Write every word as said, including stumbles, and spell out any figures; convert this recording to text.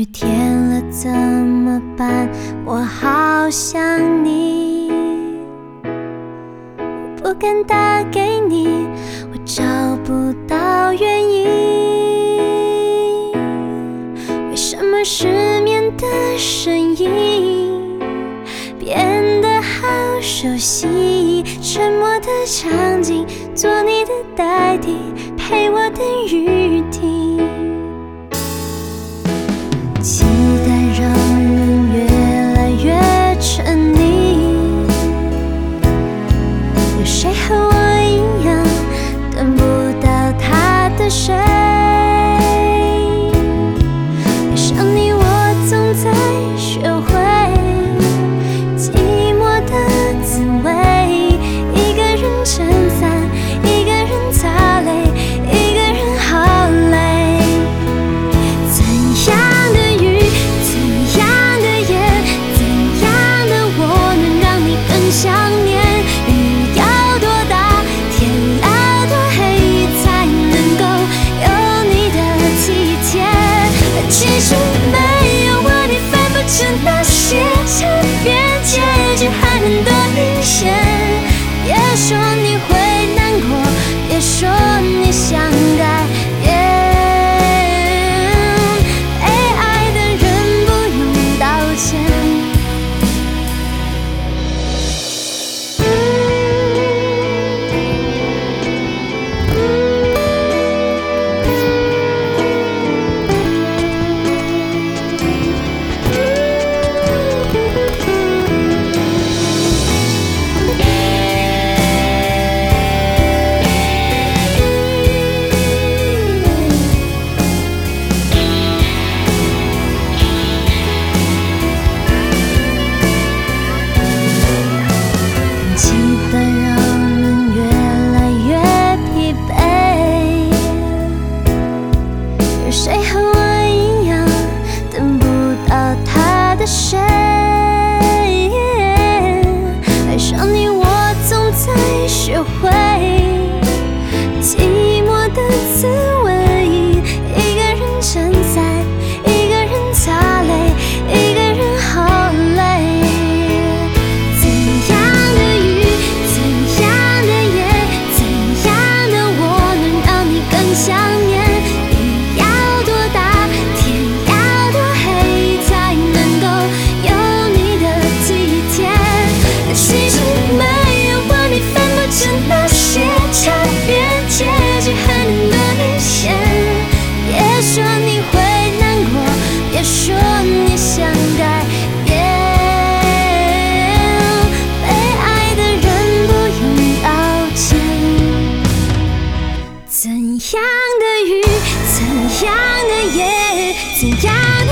雨天了怎么办？我好想你，我不敢打给你，我找不到原因。为什么失眠的声音变得好熟悉？沉默的场景，做你的代替，陪我等雨停。期待让人越来越沉溺，有谁和我一样等不到他的谁？爱上你我总在学会寂寞的滋味，一个人撑伞，一个人擦泪，一个人好累。怎样想念，雨要多大，天要多黑，才能够有你的体贴。其实没有我，你分不成那些差别，结局还能多明显。别说你会难过，别说你想改变，被爱的人不用道歉。谁和我一样等不到他的谁？爱上你我总在学会寂寞的滋味，一个人撑伞，一个人擦泪，一个人好累。怎样的雨，怎样的夜，怎样的我能让你更想念？其实没有我，你分不成那些差别，结局还能多明显。别说你会难过，别说你想改变，被爱的人不用道歉。怎样的雨，怎样的夜，怎样